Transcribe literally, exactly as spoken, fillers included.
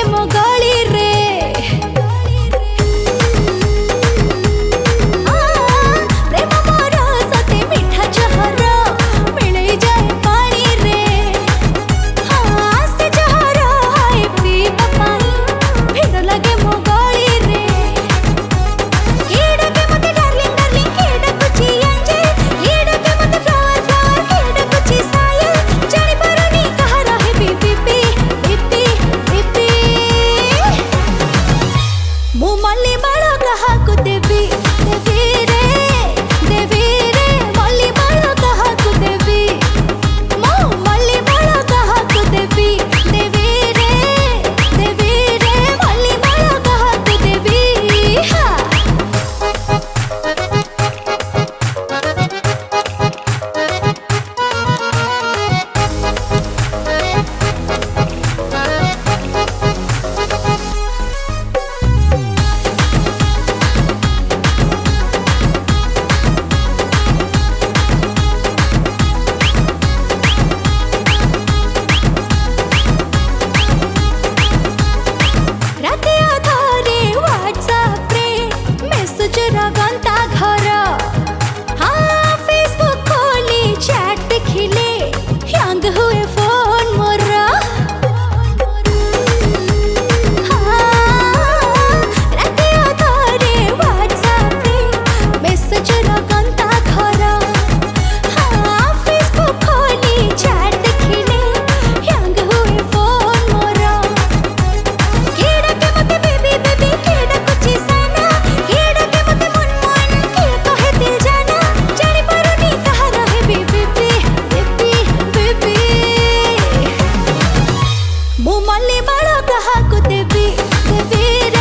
मो गली रे प्रेम मोर सते मीठा जहर मिले जाए पानी रे हाँ से जहर है पीवा पाई भीड़ लगे मो गली रे केड़ा के मते डार्लिंग डार्लिंग केड़ा कुछ एंजल केड़ा के मते फ्लावर फ्लावर केड़ा कुछ सायल जानी परनी कहा रहे बीबी बीबी बीबी मु मल्ली माला कहा को देवी देवी रे देवी रे मल्ली माला कहा को देवी मु मल्ली माला कहा को देवी देवी रे देवी रे मल्ली माला कहा को देवी हाँ राते अधारे व्हाट्सएप रे मेसेज रगंता घर हाँ फेसबुक खोली चैट देखिले हैंग हुए फोन मोर हाँ राते अधारे व्हाट्सएप रे मेसेज रगंता घर हाँ फेसबुक खोली चैट देखिले हैंग हुए फोन मोर केड़ा के मते बेबी बेबी केड़ा कुछ साना केड़ा के मते मन मन के कहे दिल जाना जानी परनी कहा रहे बेबी बेबी बेबी मु मल्ली बाड़ा कहा को देवी देवी